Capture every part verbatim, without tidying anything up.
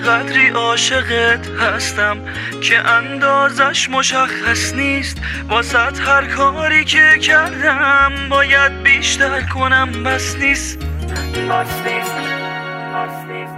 قدری عاشقت هستم که اندازش مشخص نیست. واسط هر کاری که کردم باید بیشتر کنم، بس نیست بس نیست بس نیست.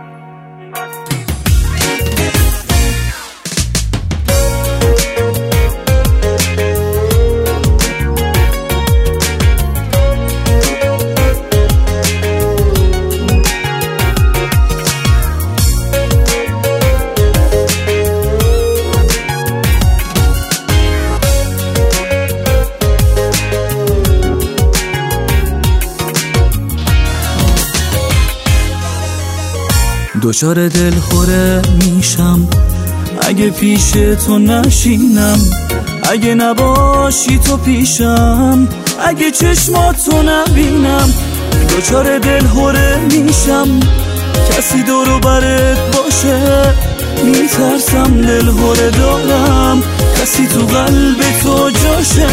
دچار دلخوره میشم اگه پیش تو نشینم، اگه نباشی تو پیشم، اگه چشماتو نبینم. دچار دلخوره میشم کسی دورو برت باشه، میترسم دلخوره دارم کسی تو قلب تو جاشه.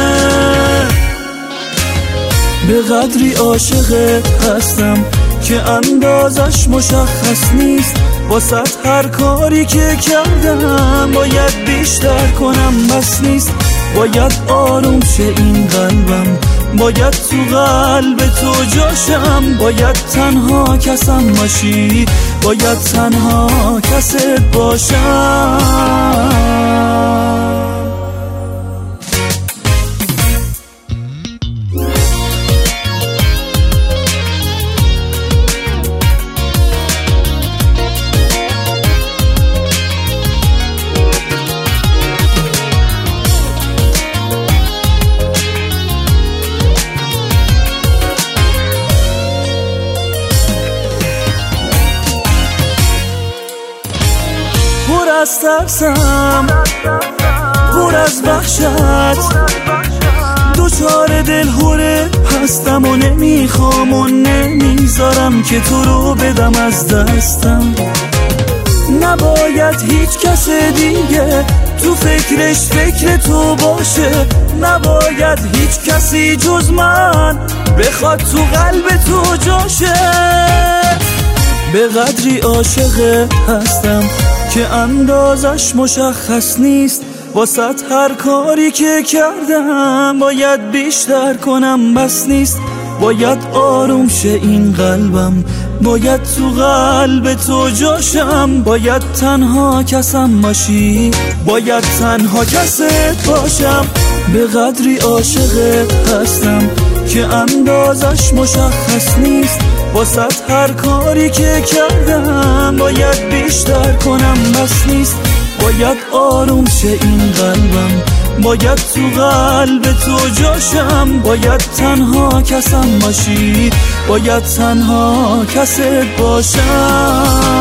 به قدری عاشقت هستم که اندازش مشخص نیست. واسط هر کاری که کردم باید بیشتر کنم، بس نیست. باید آروم شه این قلبم، باید تو قلب تو جاشم. باید تنها کسم باشی، باید تنها کست باشم. پر از ترسم، پر از وحشت، دچار دلهوره هستم و نمیخوام و نمیذارم که تو رو بدم از دستم. نباید هیچ کس دیگه تو فکرش فکر تو باشه، نباید هیچ کسی جز من بخواد تو قلب تو جاشه. به قدری عاشق هستم که اندازش مشخص نیست. واسط هر کاری که کردم باید بیشتر کنم، بس نیست. باید آروم شه این قلبم، باید تو قلب تو جاشم. باید تنها کسم باشی، باید تنها کست باشم. به قدری عاشقت هستم که اندازش مشخص نیست. واسط هر کاری که کردم باید بیشتر کنم، بس نیست. باید آروم شه این قلبم، باید تو قلب تو جاشم. باید تنها کسم باشی، باید تنها کست باشم.